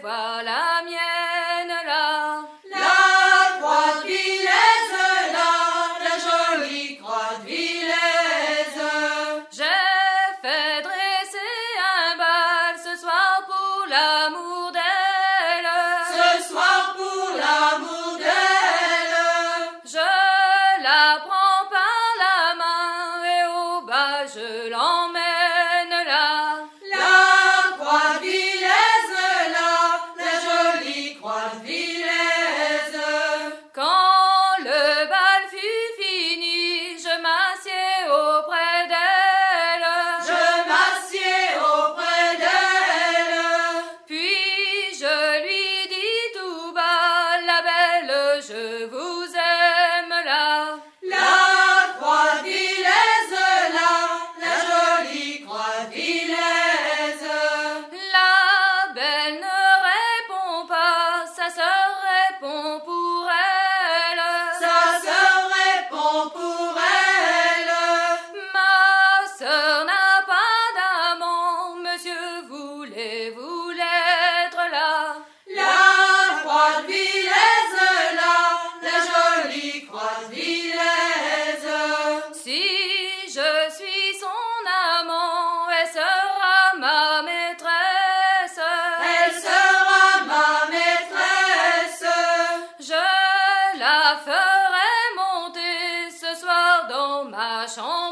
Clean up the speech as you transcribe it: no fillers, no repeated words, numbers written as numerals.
vois la mienne là. La croix de Villèze, là, la jolie croix de Villèze. J'ai fait dresser un bal ce soir pour l'amour d'elle. Ce soir pour l'amour d'elle. Je la prends par la main et au bas je l'emmène là. La croix de Villèze, là, la jolie croix de Villèze. Quand le bal fut fini, je m'assieds auprès d'elle. Je m'assieds auprès d'elle. Puis je lui dis tout bas, la belle, je vous aime là. La croix de Villèze, là, la jolie croix de Villèze. La belle ne répond pas, sa sœur répond pour elle. Sa sœur répond pour elle. Ma sœur n'a pas d'amant, monsieur, voulez-vous l'être là? La croix de Villèze, là, la jolie croix de Villèze. Si je suis son amant, elle sera ma maîtresse. Elle sera ma maîtresse. Je la ferai monter ce soir dans ma chambre.